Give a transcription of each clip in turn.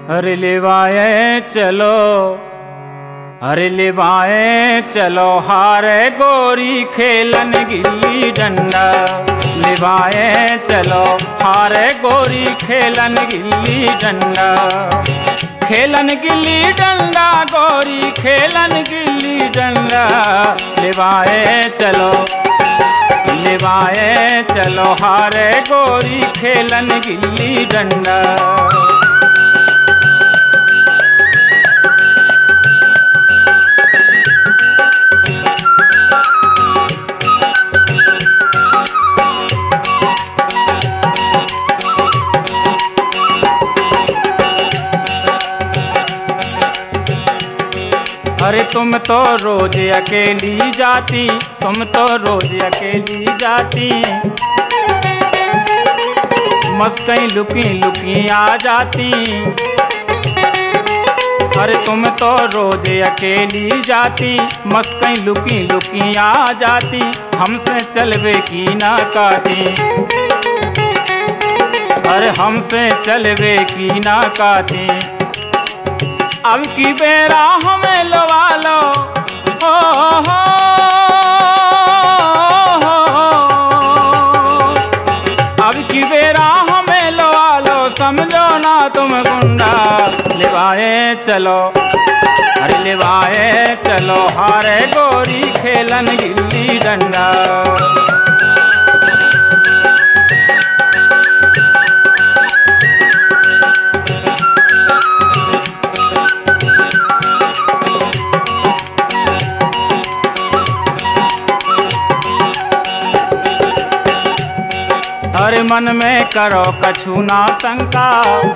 अरे लिवाए चलो, अरे लिवाए चलो हारे गोरी खेलन गिल्ली डंडा। लिवाए चलो हारे गोरी खेलन गिल्ली डंडा। खेलन गिल्ली डंडा गोरी खेलन गिल्ली डंडा। लिवाए चलो, लिवाए चलो हारे गोरी खेलन गिल्ली डंडा। अरे तुम तो रोज अकेली जाती, तुम तो रोज अकेली जाती। मस्कई लुकी लुकी आ जाती। अरे तुम तो रोज अकेली जाती, मस्कई लुकी लुकी आ जाती। हमसे चलवे की ना काती, अरे हमसे चलवे की ना काती। अब की बेरा हमें लवा लो, हो हो अब की बेरा हमें लवा लो, समझो ना तुम गुंडा। लिवाए चलो, अरे लिवाए चलो हारे गोरी खेलन गिल्ली डंडा। अरे मन में करो कछु ना शंका,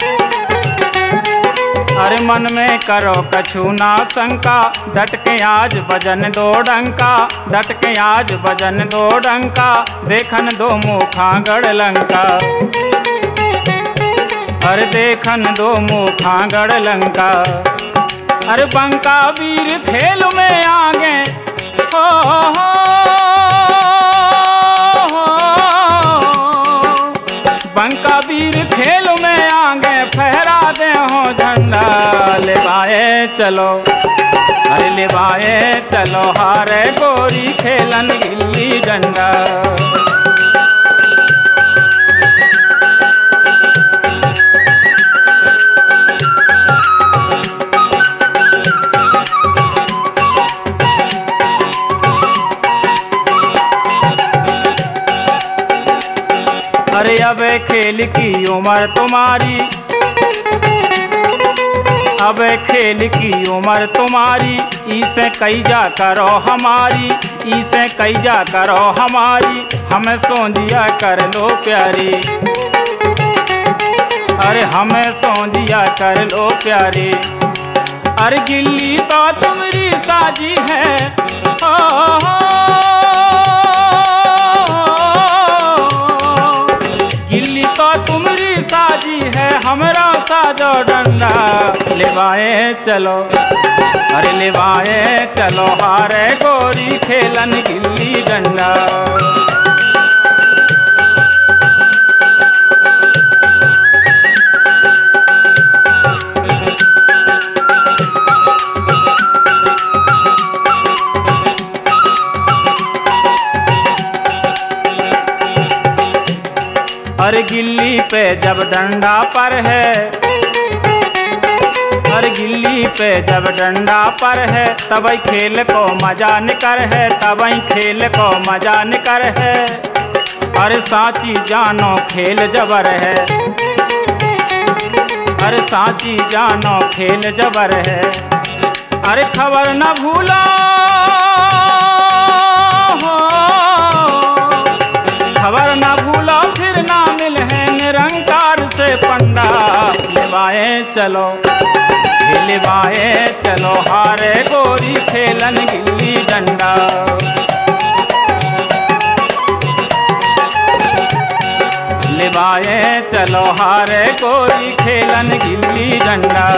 अरे मन में करो कछु ना शंका। डट के आज बजन दो डंका, डट के आज बजन दो डंका। देखन दो मुखा गढ़ लंका, अरे देखन दो मुखा गढ़ लंका। अरे बंका वीर खेल में आगे, हो हो बंका वीर खेल में आगे फहरा दे हो झंडा। लिवाए चलो, अरे लिवाए चलो हारे गोरी खेलन गिल्ली डंडा। अरे अब खेल की उम्र तुम्हारी, अब खेल की उम्र तुम्हारी। इसे कैजा करो हमारी, इसे कैजा करो हमारी। हमें सोंजिया कर लो प्यारी, अरे हमें सोंजिया कर लो प्यारी। अरे गिल्ली तो तुम्हारी साजी है, हो गिल्ली तो तुम्हारी साजी है, हमरा साजो डंडा। लिवाए चलो, अरे लिवाए चलो हारे गोरी खेलन गिल्ली डंडा। अरे गिल्ली पे जब डंडा पर है, अरे गिल्ली पे जब डंडा पर है। तबई खेल को मजा निकर है, तबई खेल को मजा निकर है। अरे साची जानो खेल जबर है, अरे साची जानो खेल जबर है। अरे खबर न भूलो, खबर न भूलो फिर ना मिल है निरंकार से पंडा। लिवाए चलो, लिवाए चलो हारे गोरी खेलन गिल्ली डंडा। लिवाए चलो हारे गोरी खेलन गिल्ली डंडा।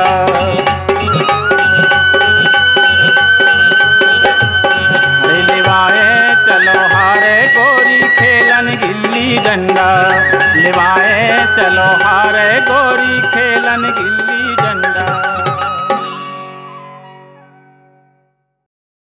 लिवाए चलो हारे गोरी खेलन गिल्ली डंडा। लिवाए चलो हारे गोरी खेलन गिल्ली